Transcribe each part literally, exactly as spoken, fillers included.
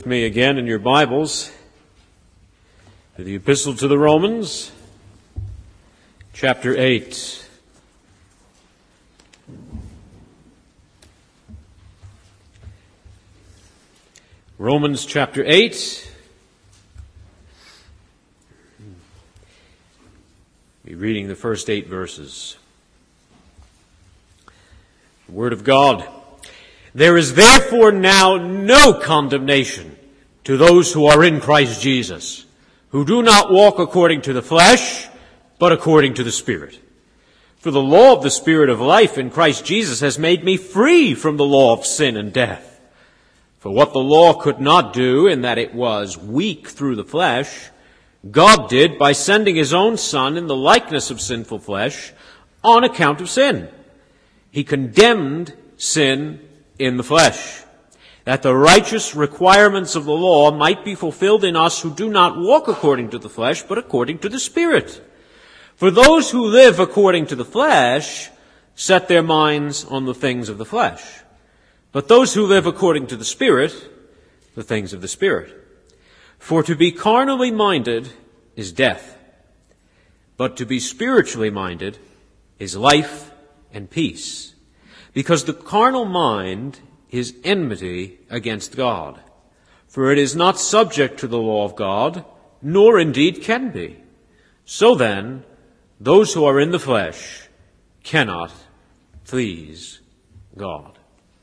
Me again in your Bibles to the Epistle to the Romans, chapter eight. Romans chapter eight. We'll be reading the first eight verses. The Word of God. There is therefore now no condemnation to those who are in Christ Jesus, who do not walk according to the flesh, but according to the Spirit. For the law of the Spirit of life in Christ Jesus has made me free from the law of sin and death. For what the law could not do, in that it was weak through the flesh, God did by sending his own Son in the likeness of sinful flesh on account of sin. He condemned sin in the flesh, that the righteous requirements of the law might be fulfilled in us who do not walk according to the flesh, but according to the Spirit. For those who live according to the flesh set their minds on the things of the flesh, but those who live according to the Spirit, the things of the Spirit. For to be carnally minded is death, but to be spiritually minded is life and peace. Because the carnal mind is enmity against God. For it is not subject to the law of God, nor indeed can be. So then, those who are in the flesh cannot please God.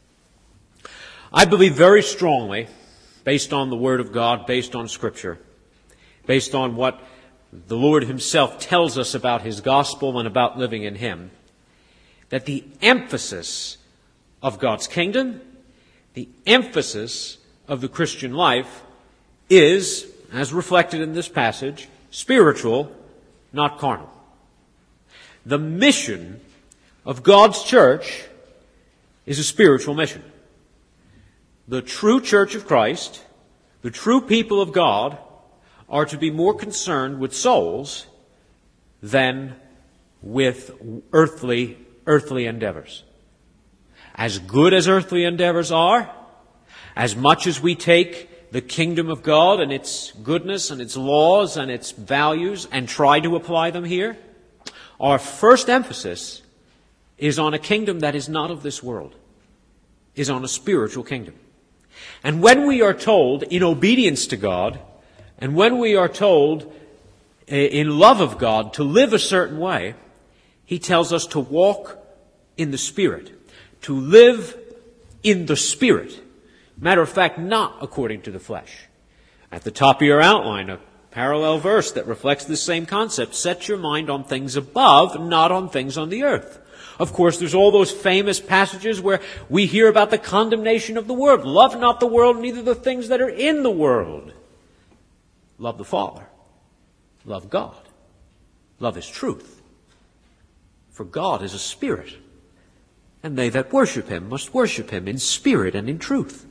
I believe very strongly, based on the Word of God, based on Scripture, based on what the Lord himself tells us about his gospel and about living in him, that the emphasis of God's kingdom, the emphasis of the Christian life is, as reflected in this passage, spiritual, not carnal. The mission of God's church is a spiritual mission. The true church of Christ, the true people of God, are to be more concerned with souls than with earthly, earthly endeavors. As good as earthly endeavors are, as much as we take the kingdom of God and its goodness and its laws and its values and try to apply them here, our first emphasis is on a kingdom that is not of this world, is on a spiritual kingdom. And when we are told in obedience to God, and when we are told in love of God to live a certain way, he tells us to walk in the Spirit, to live in the Spirit. Matter of fact, not according to the flesh. At the top of your outline, a parallel verse that reflects this same concept. Set your mind on things above, not on things on the earth. Of course, there's all those famous passages where we hear about the condemnation of the world. Love not the world, neither the things that are in the world. Love the Father. Love God. Love His truth. For God is a spirit, and they that worship Him must worship Him in spirit and in truth.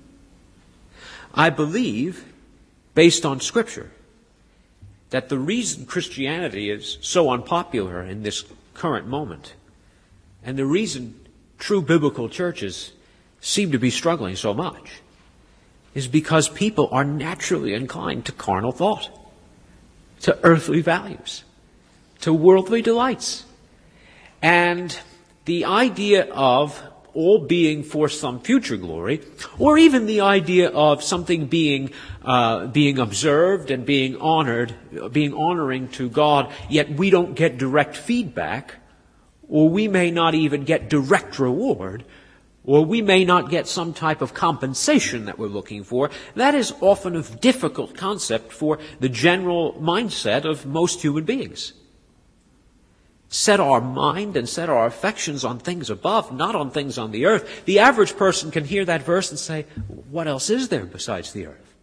I believe, based on Scripture, that the reason Christianity is so unpopular in this current moment, and the reason true biblical churches seem to be struggling so much, is because people are naturally inclined to carnal thought, to earthly values, to worldly delights. And the idea of all being for some future glory, or even the idea of something being uh, being observed and being honored, being honoring to God, yet we don't get direct feedback, or we may not even get direct reward, or we may not get some type of compensation that we're looking for, that is often a difficult concept for the general mindset of most human beings. Set our mind and set our affections on things above, not on things on the earth. The average person can hear that verse and say, what else is there besides the earth?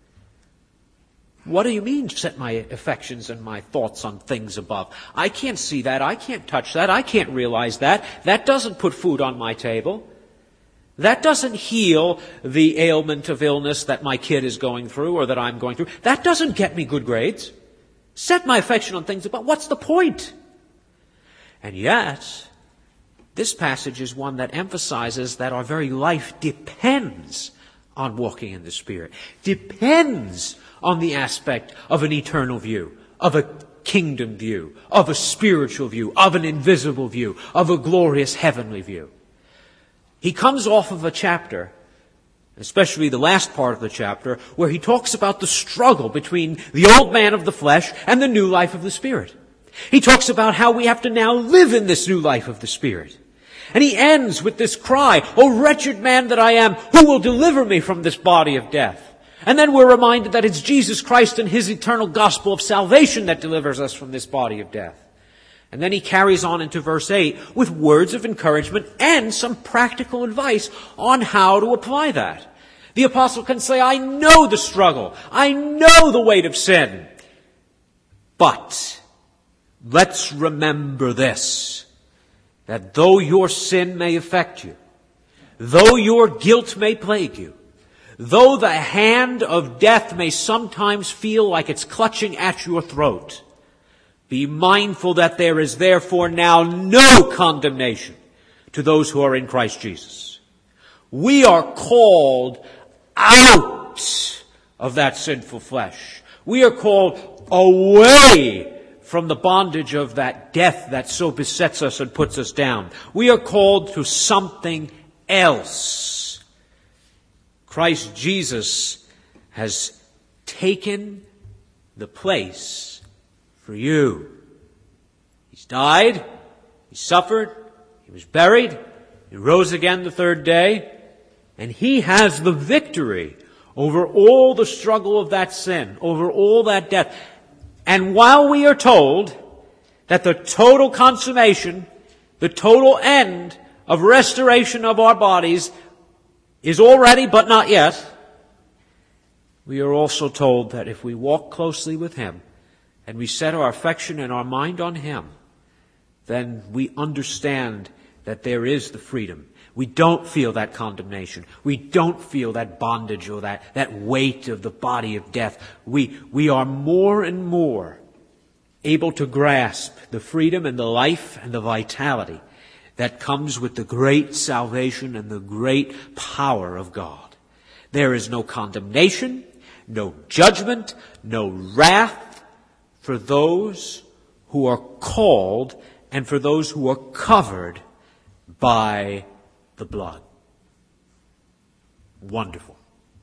What do you mean, set my affections and my thoughts on things above? I can't see that. I can't touch that. I can't realize that. That doesn't put food on my table. That doesn't heal the ailment of illness that my kid is going through or that I'm going through. That doesn't get me good grades. Set my affection on things above. What's the point? And yet, this passage is one that emphasizes that our very life depends on walking in the Spirit, depends on the aspect of an eternal view, of a kingdom view, of a spiritual view, of an invisible view, of a glorious heavenly view. He comes off of a chapter, especially the last part of the chapter, where he talks about the struggle between the old man of the flesh and the new life of the Spirit. He talks about how we have to now live in this new life of the Spirit. And he ends with this cry, "O wretched man that I am, who will deliver me from this body of death?" And then we're reminded that it's Jesus Christ and his eternal gospel of salvation that delivers us from this body of death. And then he carries on into verse eight with words of encouragement and some practical advice on how to apply that. The apostle can say, I know the struggle. I know the weight of sin. But let's remember this, that though your sin may affect you, though your guilt may plague you, though the hand of death may sometimes feel like it's clutching at your throat, be mindful that there is therefore now no condemnation to those who are in Christ Jesus. We are called out of that sinful flesh. We are called away from the bondage of that death that so besets us and puts us down. We are called to something else. Christ Jesus has taken the place for you. He's died, he suffered, he was buried, he rose again the third day, and he has the victory over all the struggle of that sin, over all that death. And while we are told that the total consummation, the total end of restoration of our bodies is already but not yet, we are also told that if we walk closely with him and we set our affection and our mind on him, then we understand that there is the freedom. We don't feel that condemnation. We don't feel that bondage or that, that weight of the body of death. We, we are more and more able to grasp the freedom and the life and the vitality that comes with the great salvation and the great power of God. There is no condemnation, no judgment, no wrath for those who are called and for those who are covered by the blood. Wonderful.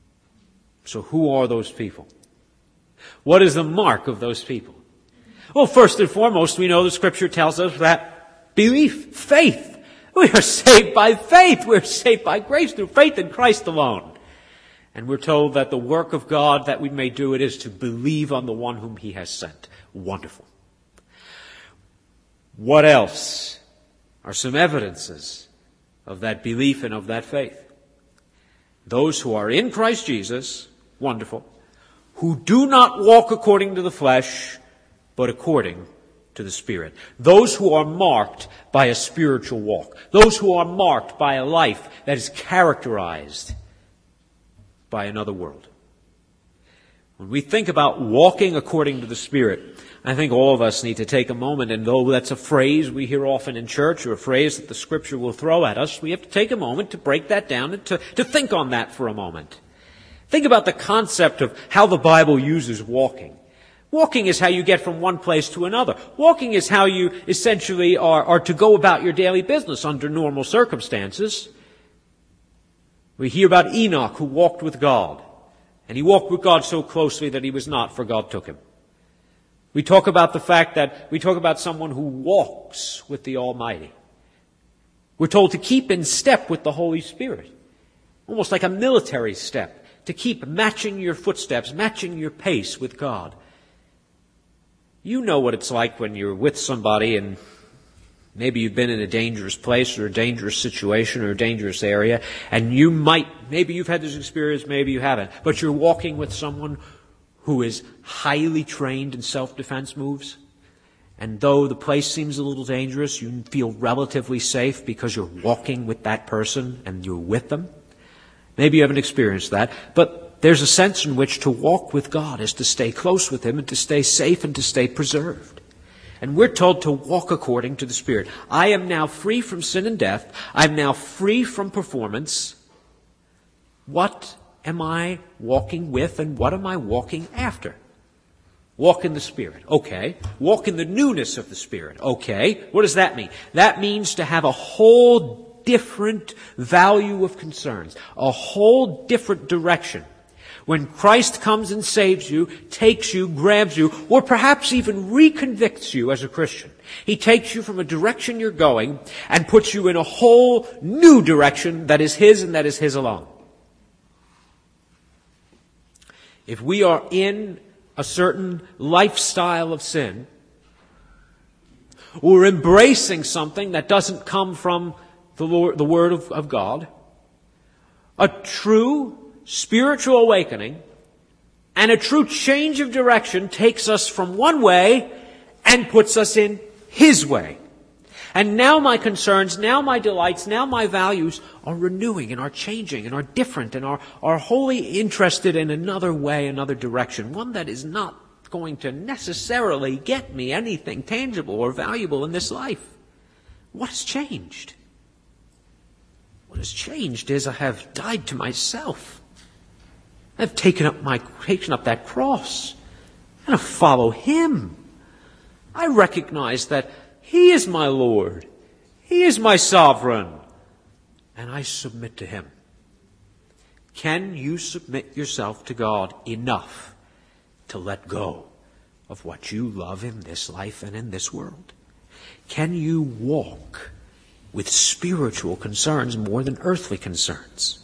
So who are those people? What is the mark of those people? Well, first and foremost, we know the Scripture tells us that belief, faith. We are saved by faith. We're saved by grace through faith in Christ alone. And we're told that the work of God that we may do it is to believe on the one whom he has sent. Wonderful. What else are some evidences of that belief and of that faith? Those who are in Christ Jesus, wonderful, who do not walk according to the flesh, but according to the Spirit. Those who are marked by a spiritual walk. Those who are marked by a life that is characterized by another world. When we think about walking according to the Spirit, I think all of us need to take a moment, and though that's a phrase we hear often in church or a phrase that the Scripture will throw at us, we have to take a moment to break that down and to, to think on that for a moment. Think about the concept of how the Bible uses walking. Walking is how you get from one place to another. Walking is how you essentially are, are to go about your daily business under normal circumstances. We hear about Enoch, who walked with God. And he walked with God so closely that he was not, for God took him. We talk about the fact that we talk about someone who walks with the Almighty. We're told to keep in step with the Holy Spirit. Almost like a military step. To keep matching your footsteps, matching your pace with God. You know what it's like when you're with somebody and maybe you've been in a dangerous place or a dangerous situation or a dangerous area, and you might, maybe you've had this experience, maybe you haven't, but you're walking with someone who is highly trained in self-defense moves. And though the place seems a little dangerous, you feel relatively safe because you're walking with that person and you're with them. Maybe you haven't experienced that, but there's a sense in which to walk with God is to stay close with him and to stay safe and to stay preserved. And we're told to walk according to the Spirit. I am now free from sin and death. I'm now free from performance. What am I walking with and what am I walking after? Walk in the Spirit. Okay. Walk in the newness of the Spirit. Okay. What does that mean? That means to have a whole different value of concerns, a whole different direction. When Christ comes and saves you, takes you, grabs you, or perhaps even reconvicts you as a Christian, He takes you from a direction you're going and puts you in a whole new direction that is His and that is His alone. If we are in a certain lifestyle of sin, or embracing something that doesn't come from the Lord, the Word of, of God, a true spiritual awakening and a true change of direction takes us from one way and puts us in His way. And now my concerns, now my delights, now my values are renewing and are changing and are different and are, are wholly interested in another way, another direction, one that is not going to necessarily get me anything tangible or valuable in this life. What has changed? What has changed is I have died to myself. I've taken up my taken up that cross and I follow Him. I recognize that He is my Lord. He is my sovereign. And I submit to Him. Can you submit yourself to God enough to let go of what you love in this life and in this world? Can you walk with spiritual concerns more than earthly concerns?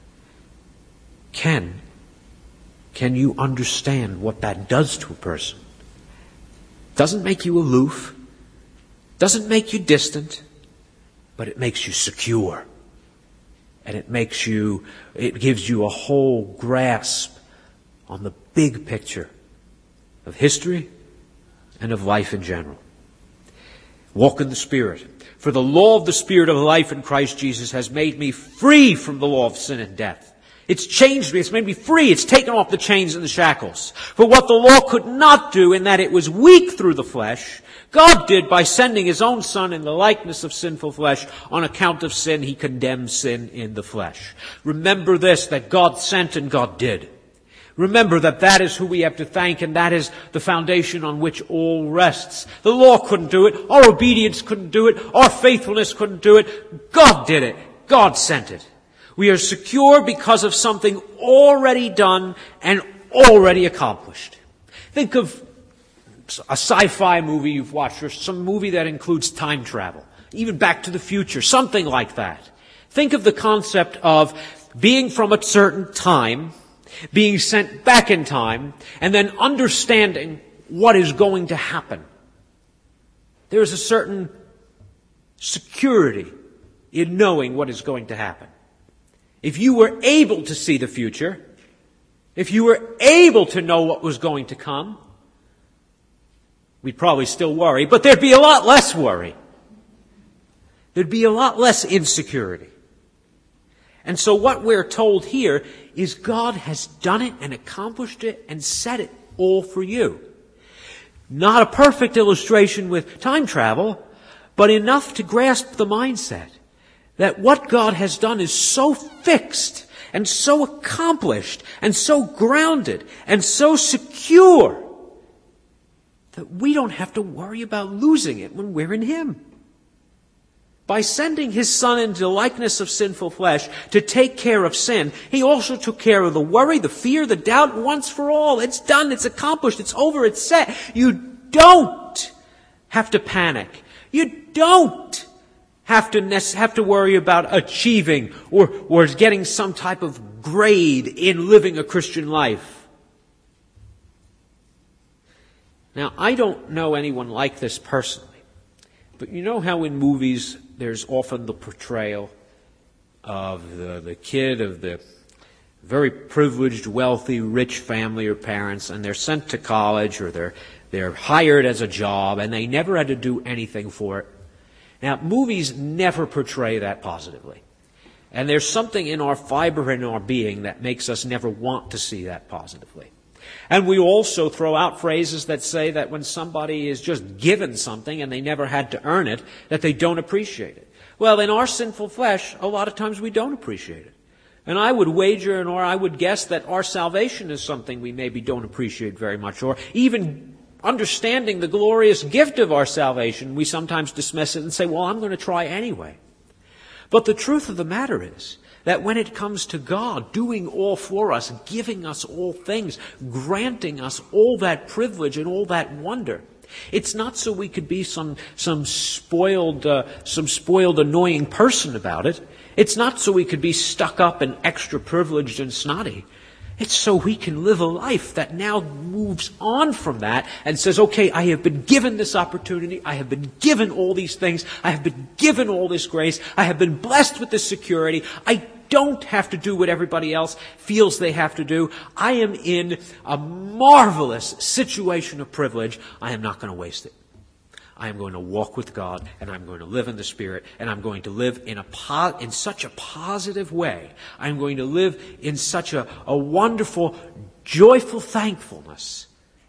Can Can you understand what that does to a person? Doesn't make you aloof, doesn't make you distant, but it makes you secure. And it makes you, it gives you a whole grasp on the big picture of history and of life in general. Walk in the Spirit. For the law of the Spirit of life in Christ Jesus has made me free from the law of sin and death. It's changed me. It's made me free. It's taken off the chains and the shackles. For what the law could not do in that it was weak through the flesh, God did by sending His own Son in the likeness of sinful flesh. On account of sin, He condemned sin in the flesh. Remember this, that God sent and God did. Remember that that is who we have to thank, and that is the foundation on which all rests. The law couldn't do it. Our obedience couldn't do it. Our faithfulness couldn't do it. God did it. God sent it. We are secure because of something already done and already accomplished. Think of a sci-fi movie you've watched, or some movie that includes time travel, even Back to the Future, something like that. Think of the concept of being from a certain time, being sent back in time, and then understanding what is going to happen. There is a certain security in knowing what is going to happen. If you were able to see the future, if you were able to know what was going to come, we'd probably still worry, but there'd be a lot less worry. There'd be a lot less insecurity. And so what we're told here is God has done it and accomplished it and set it all for you. Not a perfect illustration with time travel, but enough to grasp the mindset that what God has done is so fixed and so accomplished and so grounded and so secure that we don't have to worry about losing it when we're in Him. By sending His Son into the likeness of sinful flesh to take care of sin, He also took care of the worry, the fear, the doubt once for all. It's done, it's accomplished, it's over, it's set. You don't have to panic. You don't have to have to worry about achieving or, or getting some type of grade in living a Christian life. Now, I don't know anyone like this personally, but you know how in movies there's often the portrayal of the, the kid of the very privileged, wealthy, rich family or parents, and they're sent to college or they're they're hired as a job and they never had to do anything for it. Now, movies never portray that positively. And there's something in our fiber and our being that makes us never want to see that positively. And we also throw out phrases that say that when somebody is just given something and they never had to earn it, that they don't appreciate it. Well, in our sinful flesh, a lot of times we don't appreciate it. And I would wager and or I would guess that our salvation is something we maybe don't appreciate very much, or even understanding the glorious gift of our salvation, we sometimes dismiss it and say, well, I'm going to try anyway. But the truth of the matter is that when it comes to God doing all for us, giving us all things, granting us all that privilege and all that wonder, it's not so we could be some some spoiled, uh, some spoiled, annoying person about it. It's not so we could be stuck up and extra privileged and snotty. It's so we can live a life that now moves on from that and says, okay, I have been given this opportunity. I have been given all these things. I have been given all this grace. I have been blessed with this security. I don't have to do what everybody else feels they have to do. I am in a marvelous situation of privilege. I am not going to waste it. I am going to walk with God, and I'm going to live in the Spirit, and I'm going to live in a po- in such a positive way. I'm going to live in such a, a wonderful, joyful thankfulness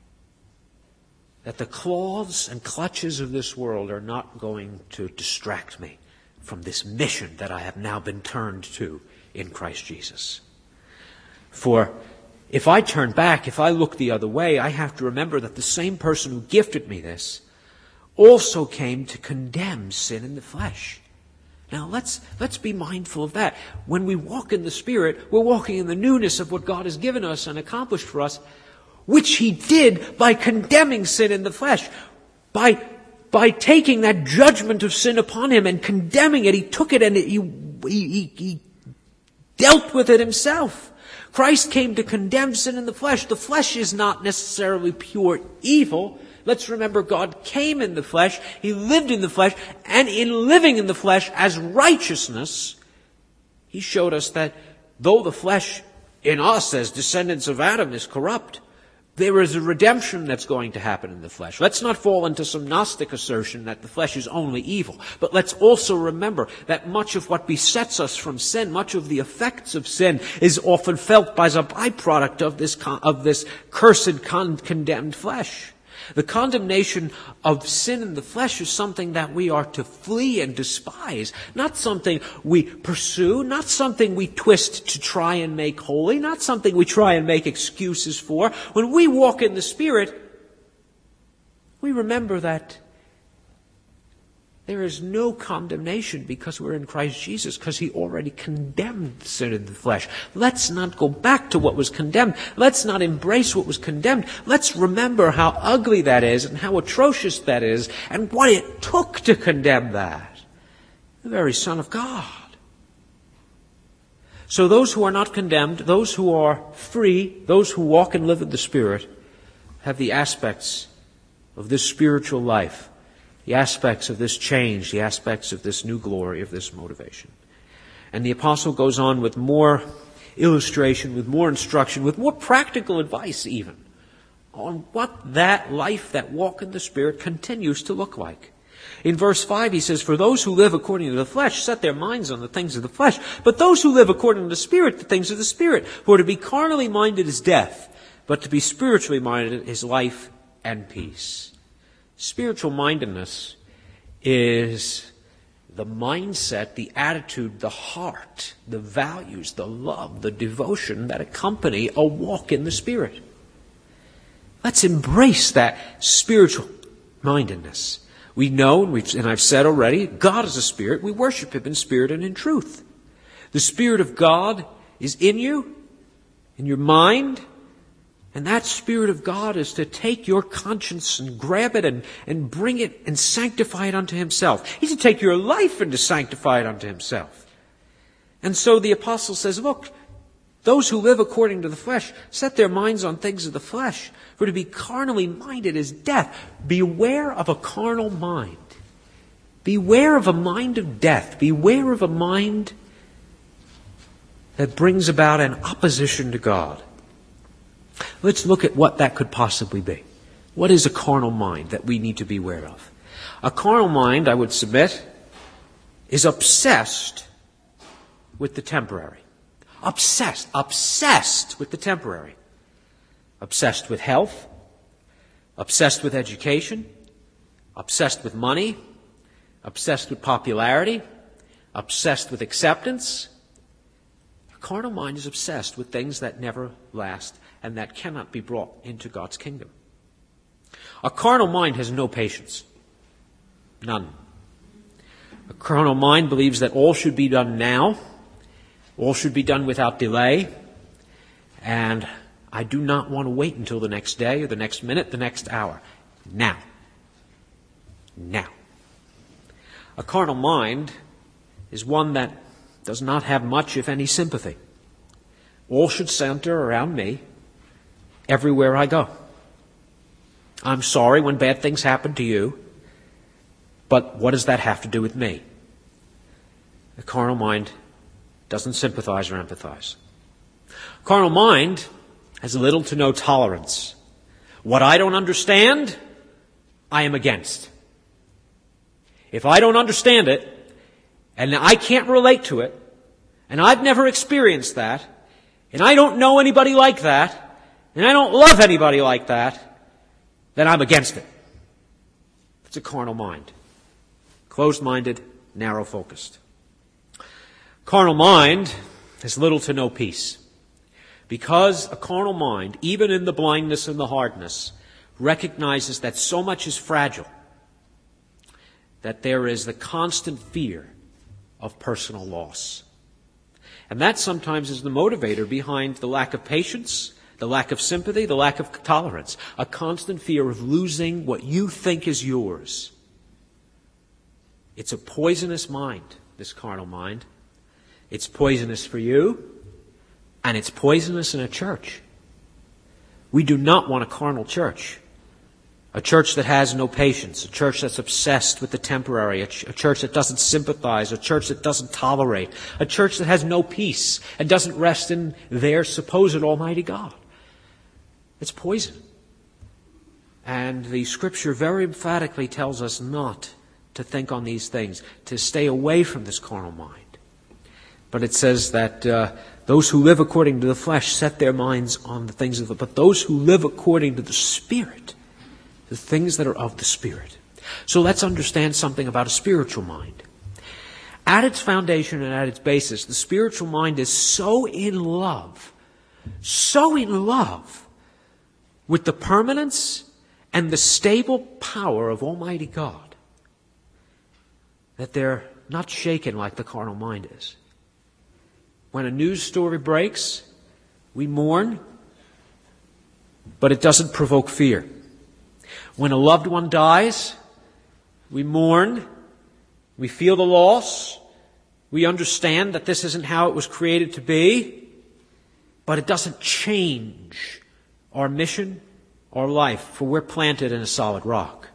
that the claws and clutches of this world are not going to distract me from this mission that I have now been turned to in Christ Jesus. For if I turn back, if I look the other way, I have to remember that the same person who gifted me this also came to condemn sin in the flesh. Now let's let's be mindful of that. When we walk in the Spirit, we're walking in the newness of what God has given us and accomplished for us, which He did by condemning sin in the flesh. By, by taking that judgment of sin upon Him and condemning it, He took it and he, he, he dealt with it Himself. Christ came to condemn sin in the flesh. The flesh is not necessarily pure evil. Let's remember God came in the flesh, He lived in the flesh, and in living in the flesh as righteousness, He showed us that though the flesh in us as descendants of Adam is corrupt, there is a redemption that's going to happen in the flesh. Let's not fall into some Gnostic assertion that the flesh is only evil. But let's also remember that much of what besets us from sin, much of the effects of sin, is often felt as a byproduct of this, of this cursed, con- condemned flesh. The condemnation of sin in the flesh is something that we are to flee and despise, not something we pursue, not something we twist to try and make holy, not something we try and make excuses for. When we walk in the Spirit, we remember that there is no condemnation because we're in Christ Jesus, because He already condemned sin in the flesh. Let's not go back to what was condemned. Let's not embrace what was condemned. Let's remember how ugly that is and how atrocious that is and what it took to condemn that. The very Son of God. So those who are not condemned, those who are free, those who walk and live in the Spirit, have the aspects of this spiritual life, the aspects of this change, the aspects of this new glory, of this motivation. And the apostle goes on with more illustration, with more instruction, with more practical advice even, on what that life, that walk in the Spirit continues to look like. In verse five he says, "For those who live according to the flesh set their minds on the things of the flesh, but those who live according to the Spirit, the things of the Spirit. For to be carnally minded is death, but to be spiritually minded is life and peace." Spiritual mindedness is the mindset, the attitude, the heart, the values, the love, the devotion that accompany a walk in the Spirit. Let's embrace that spiritual mindedness. We know, and, we've, and I've said already, God is a Spirit. We worship Him in spirit and in truth. The Spirit of God is in you, in your mind. And that Spirit of God is to take your conscience and grab it and, and bring it and sanctify it unto Himself. He's to take your life and to sanctify it unto Himself. And so the apostle says, look, those who live according to the flesh set their minds on things of the flesh. For to be carnally minded is death. Beware of a carnal mind. Beware of a mind of death. Beware of a mind that brings about an opposition to God. Let's look at what that could possibly be. What is a carnal mind that we need to be aware of? A carnal mind, I would submit, is obsessed with the temporary. Obsessed, obsessed with the temporary. Obsessed with health, obsessed with education, obsessed with money, obsessed with popularity, obsessed with acceptance. A carnal mind is obsessed with things that never last and that cannot be brought into God's kingdom. A carnal mind has no patience. None. A carnal mind believes that all should be done now, all should be done without delay, and I do not want to wait until the next day or the next minute, the next hour. Now. Now. A carnal mind is one that does not have much, if any, sympathy. All should center around me everywhere I go. I'm sorry when bad things happen to you, but what does that have to do with me? The carnal mind doesn't sympathize or empathize. Carnal mind has little to no tolerance. What I don't understand, I am against. If I don't understand it, and I can't relate to it, and I've never experienced that, and I don't know anybody like that, and I don't love anybody like that, then I'm against it. It's a carnal mind. Closed-minded, narrow-focused. Carnal mind has little to no peace. Because a carnal mind, even in the blindness and the hardness, recognizes that so much is fragile, that there is the constant fear of personal loss. And that sometimes is the motivator behind the lack of patience, the lack of sympathy, the lack of tolerance. A constant fear of losing what you think is yours. It's a poisonous mind, this carnal mind. It's poisonous for you, and it's poisonous in a church. We do not want a carnal church. A church that has no patience, a church that's obsessed with the temporary, a, ch- a church that doesn't sympathize, a church that doesn't tolerate, a church that has no peace and doesn't rest in their supposed Almighty God. It's poison. And the Scripture very emphatically tells us not to think on these things, to stay away from this carnal mind. But it says that uh, those who live according to the flesh set their minds on the things of the, but those who live according to the Spirit, the things that are of the Spirit. So let's understand something about a spiritual mind. At its foundation and at its basis, the spiritual mind is so in love, so in love with the permanence and the stable power of Almighty God that they're not shaken like the carnal mind is. When a news story breaks, we mourn, but it doesn't provoke fear. When a loved one dies, we mourn, we feel the loss, we understand that this isn't how it was created to be, but it doesn't change our mission, our life, for we're planted in a solid rock.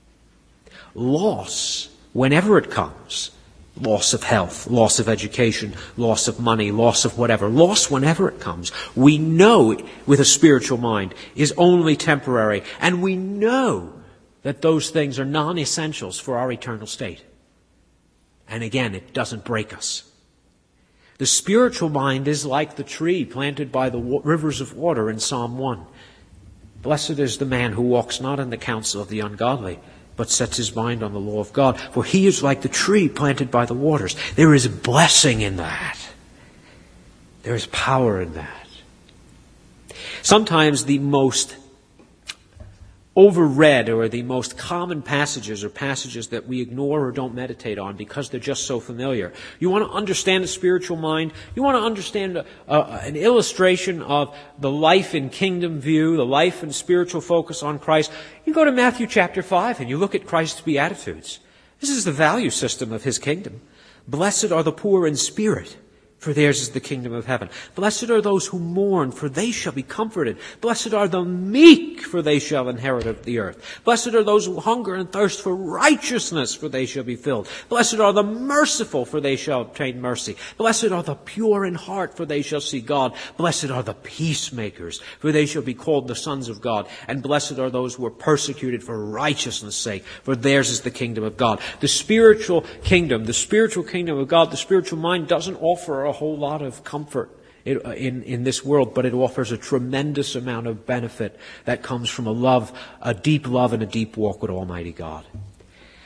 Loss, whenever it comes, loss of health, loss of education, loss of money, loss of whatever, loss whenever it comes, we know with a spiritual mind is only temporary, and we know that those things are non-essentials for our eternal state. And again, it doesn't break us. The spiritual mind is like the tree planted by the rivers of water in Psalm one. Blessed is the man who walks not in the counsel of the ungodly, but sets his mind on the law of God. For he is like the tree planted by the waters. There is blessing in that. There is power in that. Sometimes the most overread or the most common passages are passages that we ignore or don't meditate on because they're just so familiar. You want to understand the spiritual mind? You want to understand a, a, an illustration of the life in kingdom view, the life and spiritual focus on Christ? You go to Matthew chapter five and you look at Christ's Beatitudes. This is the value system of His kingdom. Blessed are the poor in spirit, for theirs is the kingdom of heaven. Blessed are those who mourn, for they shall be comforted. Blessed are the meek, for they shall inherit the earth. Blessed are those who hunger and thirst for righteousness, for they shall be filled. Blessed are the merciful, for they shall obtain mercy. Blessed are the pure in heart, for they shall see God. Blessed are the peacemakers, for they shall be called the sons of God. And blessed are those who are persecuted for righteousness' sake, for theirs is the kingdom of God. The spiritual kingdom, the spiritual kingdom of God, the spiritual mind doesn't offer a a whole lot of comfort in, in, in this world, but it offers a tremendous amount of benefit that comes from a love, a deep love and a deep walk with Almighty God.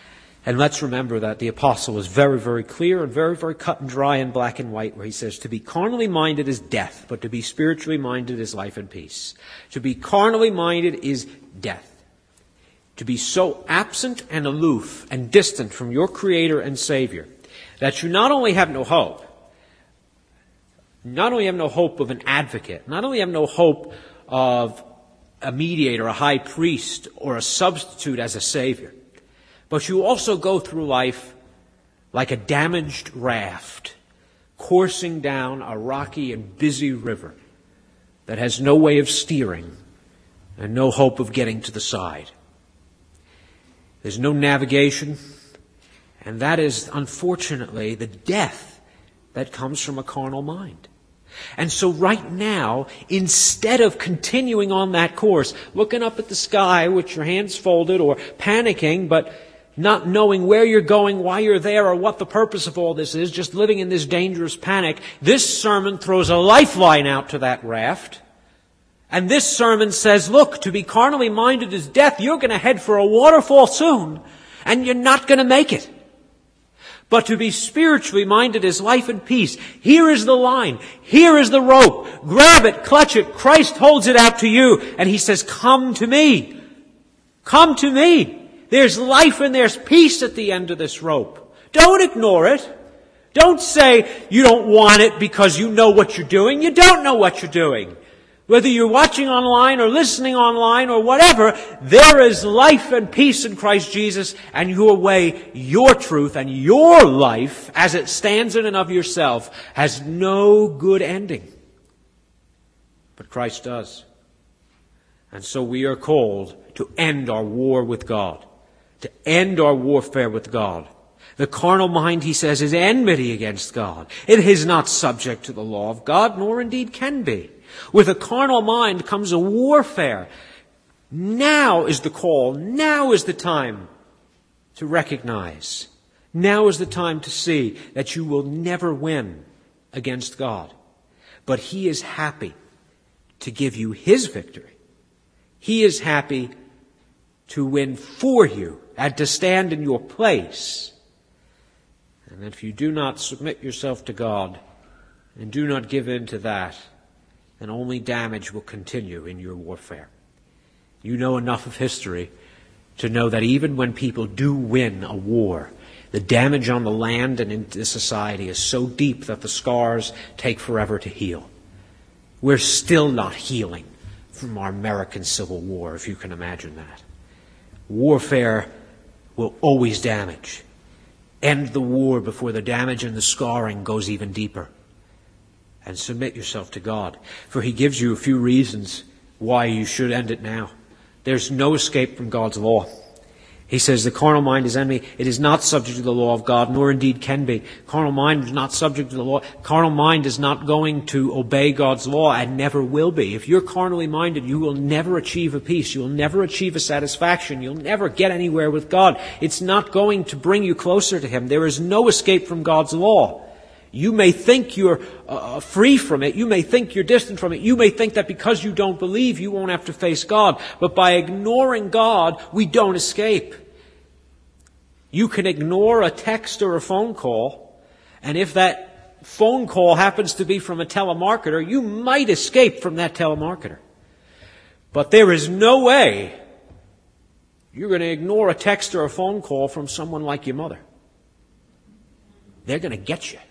And let's remember that the apostle was very, very clear and very, very cut and dry and black and white, where he says, to be carnally minded is death, but to be spiritually minded is life and peace. To be carnally minded is death. To be so absent and aloof and distant from your Creator and Savior that you not only have no hope, not only have no hope of an advocate, not only have no hope of a mediator, a high priest, or a substitute as a Savior, but you also go through life like a damaged raft, coursing down a rocky and busy river that has no way of steering and no hope of getting to the side. There's no navigation, and that is, unfortunately, the death that comes from a carnal mind. And so right now, instead of continuing on that course, looking up at the sky with your hands folded or panicking, but not knowing where you're going, why you're there, or what the purpose of all this is, just living in this dangerous panic, this sermon throws a lifeline out to that raft. And this sermon says, look, to be carnally minded is death. You're going to head for a waterfall soon, and you're not going to make it. But to be spiritually minded is life and peace. Here is the line. Here is the rope. Grab it, clutch it. Christ holds it out to you, and He says, come to me. Come to me. There's life and there's peace at the end of this rope. Don't ignore it. Don't say you don't want it because you know what you're doing. You don't know what you're doing. Whether you're watching online or listening online or whatever, there is life and peace in Christ Jesus, and your way, your truth, and your life, as it stands in and of yourself, has no good ending. But Christ does. And so we are called to end our war with God, to end our warfare with God. The carnal mind, he says, is enmity against God. It is not subject to the law of God, nor indeed can be. With a carnal mind comes a warfare. Now is the call. Now is the time to recognize. Now is the time to see that you will never win against God. But He is happy to give you His victory. He is happy to win for you and to stand in your place. And if you do not submit yourself to God and do not give in to that, then only damage will continue in your warfare. You know enough of history to know that even when people do win a war, the damage on the land and in the society is so deep that the scars take forever to heal. We're still not healing from our American Civil War, if you can imagine that. Warfare will always damage. End the war before the damage and the scarring goes even deeper. And submit yourself to God. For He gives you a few reasons why you should end it now. There's no escape from God's law. He says the carnal mind is enemy. It is not subject to the law of God, nor indeed can be. Carnal mind is not subject to the law. Carnal mind is not going to obey God's law and never will be. If you're carnally minded, you will never achieve a peace. You'll never achieve a satisfaction. You'll never get anywhere with God. It's not going to bring you closer to Him. There is no escape from God's law. You may think you're uh, free from it. You may think you're distant from it. You may think that because you don't believe, you won't have to face God. But by ignoring God, we don't escape. You can ignore a text or a phone call, and if that phone call happens to be from a telemarketer, you might escape from that telemarketer. But there is no way you're going to ignore a text or a phone call from someone like your mother. They're going to get you.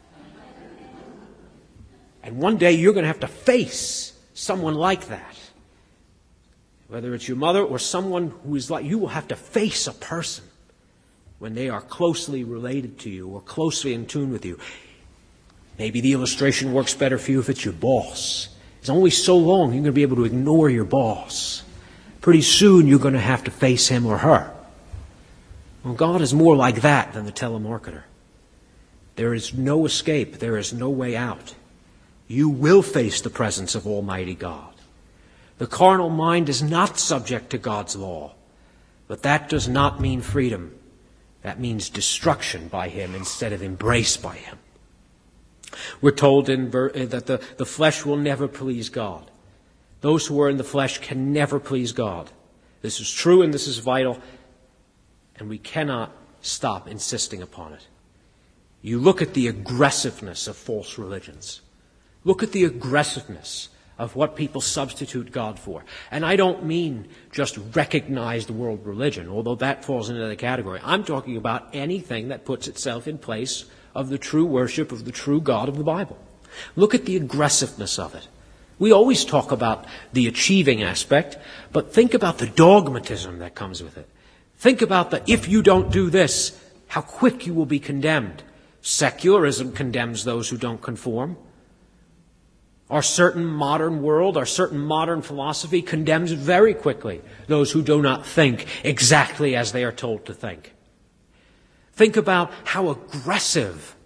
And one day you're going to have to face someone like that. Whether it's your mother or someone who is like, you will have to face a person when they are closely related to you or closely in tune with you. Maybe the illustration works better for you if it's your boss. It's only so long you're going to be able to ignore your boss. Pretty soon you're going to have to face him or her. Well, God is more like that than the telemarketer. There is no escape. There is no way out. You will face the presence of Almighty God. The carnal mind is not subject to God's law, but that does not mean freedom. That means destruction by Him instead of embrace by Him. We're told in ver- that the, the flesh will never please God. Those who are in the flesh can never please God. This is true and this is vital, and we cannot stop insisting upon it. You look at the aggressiveness of false religions. Look at the aggressiveness of what people substitute God for. And I don't mean just recognized world religion, although that falls into the category. I'm talking about anything that puts itself in place of the true worship of the true God of the Bible. Look at the aggressiveness of it. We always talk about the achieving aspect, but think about the dogmatism that comes with it. Think about the, if you don't do this, how quick you will be condemned. Secularism condemns those who don't conform. Our certain modern world, our certain modern philosophy condemns very quickly those who do not think exactly as they are told to think. Think about how aggressive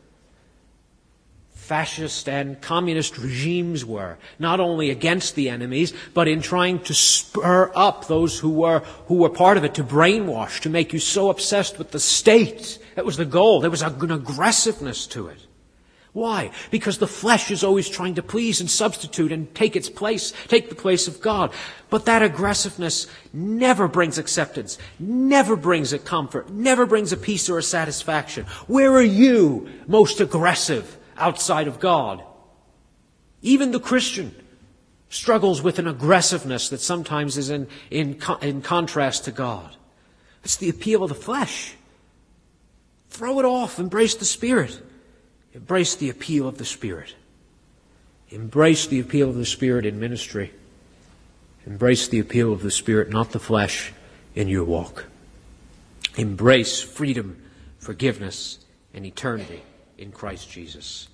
fascist and communist regimes were, not only against the enemies, but in trying to spur up those who were who were part of it, to brainwash, to make you so obsessed with the state. That was the goal. There was an aggressiveness to it. Why? Because the flesh is always trying to please and substitute and take its place, take the place of God. But that aggressiveness never brings acceptance, never brings a comfort, never brings a peace or a satisfaction. Where are you most aggressive outside of God? Even the Christian struggles with an aggressiveness that sometimes is in, in, in contrast to God. It's the appeal of the flesh. Throw it off. Embrace the Spirit. Embrace the appeal of the Spirit. Embrace the appeal of the Spirit in ministry. Embrace the appeal of the Spirit, not the flesh, in your walk. Embrace freedom, forgiveness, and eternity in Christ Jesus.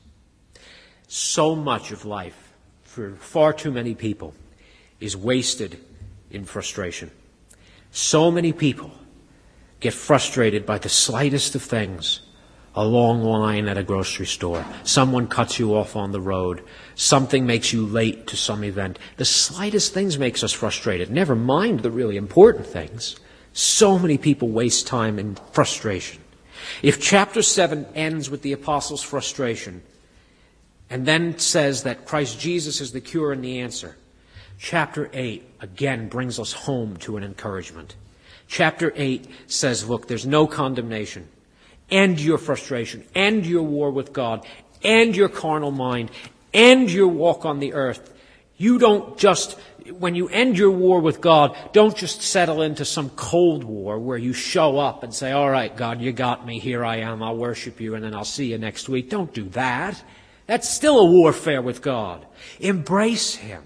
So much of life, for far too many people, is wasted in frustration. So many people get frustrated by the slightest of things. A long line at a grocery store. Someone cuts you off on the road. Something makes you late to some event. The slightest things makes us frustrated. Never mind the really important things. So many people waste time in frustration. If chapter seven ends with the apostles' frustration and then says that Christ Jesus is the cure and the answer, chapter eight again brings us home to an encouragement. Chapter eight says, look, there's no condemnation. End your frustration, end your war with God, end your carnal mind, end your walk on the earth. You don't just, when you end your war with God, don't just settle into some cold war where you show up and say, all right, God, you got me, here I am, I'll worship you, and then I'll see you next week. Don't do that. That's still a warfare with God. Embrace Him.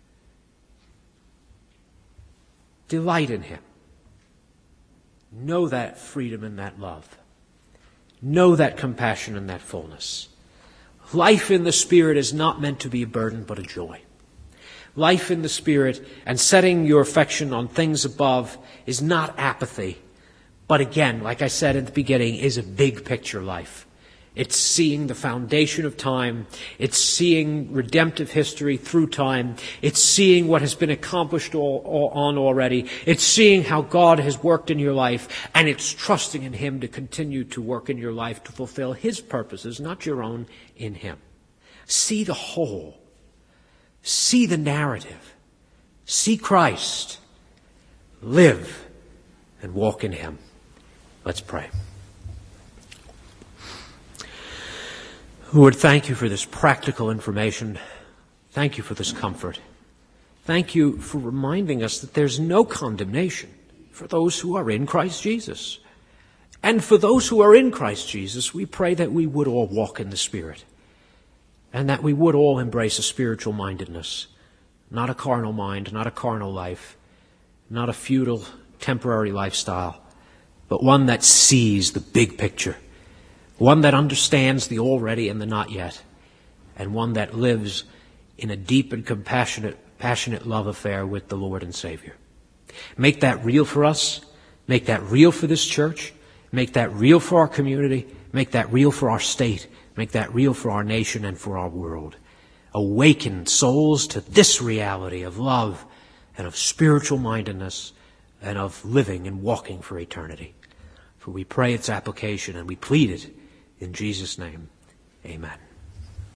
Delight in Him. Know that freedom and that love. Know that compassion and that fullness. Life in the Spirit is not meant to be a burden, but a joy. Life in the Spirit and setting your affection on things above is not apathy, but again, like I said at the beginning, is a big picture life. It's seeing the foundation of time. It's seeing redemptive history through time. It's seeing what has been accomplished all, all on already. It's seeing how God has worked in your life, and it's trusting in Him to continue to work in your life to fulfill His purposes, not your own, in Him. See the whole. See the narrative. See Christ. Live and walk in Him. Let's pray. Lord, thank you for this practical information. Thank you for this comfort. Thank you for reminding us that there's no condemnation for those who are in Christ Jesus. And for those who are in Christ Jesus, we pray that we would all walk in the Spirit and that we would all embrace a spiritual mindedness, not a carnal mind, not a carnal life, not a futile, temporary lifestyle, but one that sees the big picture. One that understands the already and the not yet, and one that lives in a deep and compassionate, passionate love affair with the Lord and Savior. Make that real for us. Make that real for this church. Make that real for our community. Make that real for our state. Make that real for our nation and for our world. Awaken souls to this reality of love and of spiritual mindedness and of living and walking for eternity. For we pray its application and we plead it in Jesus' name. Amen.